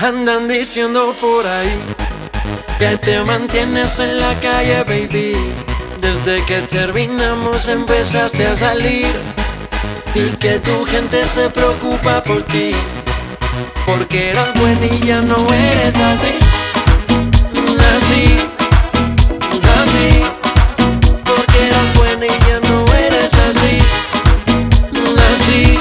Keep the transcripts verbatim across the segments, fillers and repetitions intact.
Andan diciendo por ahí que te mantienes en la calle, baby. Desde que terminamos empezaste a salir y que tu gente se preocupa por ti, porque eras buena y ya no eres así. Así, así, porque eras buena y ya no eres así. Así,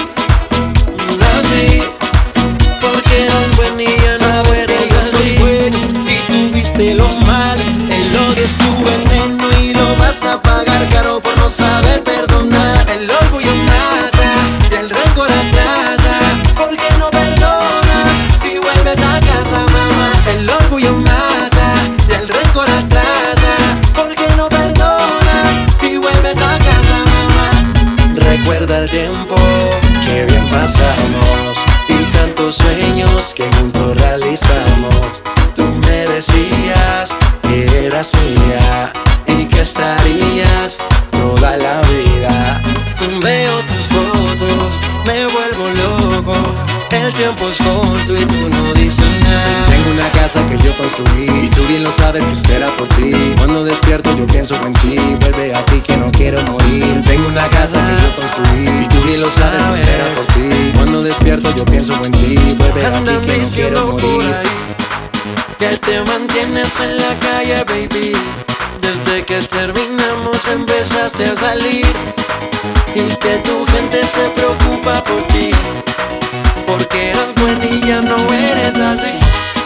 así, porque eras buena y ya no eres así. Soy bueno y tuviste lo mal, el odio es tu veneno y lo vas a pagar caro por no saber perdonar. El orgullo mata y el rencor atrasa, porque no perdonas y vuelves a casa, mamá. El orgullo mata y el rencor atrasa, porque no perdonas y vuelves a casa, mamá. Recuerda el tiempo que bien pasamos y tantos sueños que juntos realizamos. Tú me decías que eras mía y que estarías toda la vida. Veo tus fotos, me vuelvo loco. El tiempo es corto y tú no dices nada. Tengo una casa que yo construí y tú bien lo sabes que espera por ti. Cuando despierto yo pienso en ti, vuelve a ti que no quiero morir. Tengo una casa que yo construí y tú bien lo sabes que espera por ti. Cuando despierto yo pienso en ti, vuelve a ti Andan que no quiero diciendo por morir. ahí que te mantienes en la calle, baby. Desde que terminamos empezaste a salir y que tu gente se preocupa por ti, porque eras buena y ya no eres así.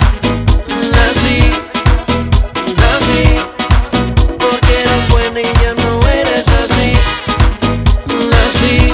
Así, así, porque eras buena y ya no eres así. Así,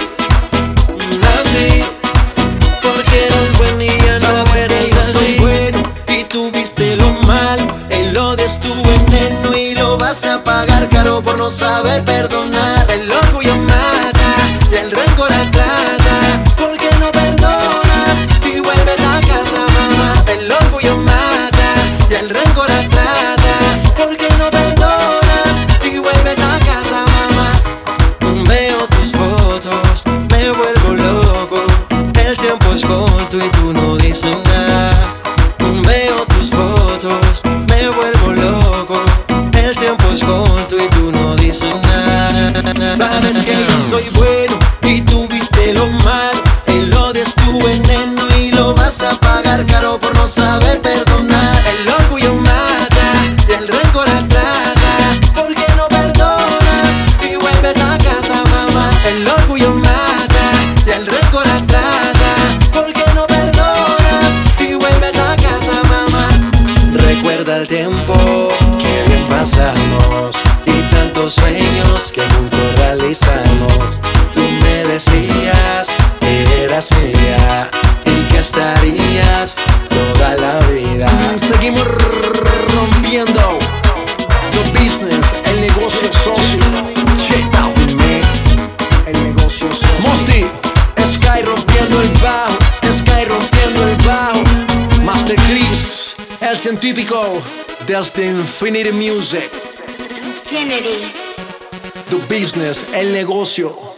así, porque eras buena y ya no eres así. Soy bueno y tuviste lo mal, el odio es tu veneno y lo vas a pagar caro por no saber perdonar. El orgullo mata y el rencor atrasa, porque no perdonas y vuelves a casa, mamá. El orgullo mata y el rencor atrasa, porque no perdonas y vuelves a casa, mamá. Veo tus fotos, me vuelvo loco. El tiempo es corto y tú no dices nada. Veo tus fotos, me vuelvo loco. El tiempo es corto y tú no dices nada. Sabes que yo soy bueno y tuviste lo mal, el odio es tu veneno y lo vas a pagar caro por no saber perdonar. El orgullo mata y el rencor atrasa, porque no perdonas y vuelves a casa, mamá. El orgullo mata y el rencor atrasa, porque no perdonas y vuelves a casa, mamá. Recuerda el tiempo que bien pasamos y tantos sueños que juntos realizamos. Tú me decías que eras mía y que estarías toda la vida. Seguimos rompiendo the business, el negocio socio. Check out with me, el negocio socio. Mosti, Sky rompiendo el bajo, Sky rompiendo el bajo. Master Chris, el científico desde Infinity Music. Infinity. The business, el negocio.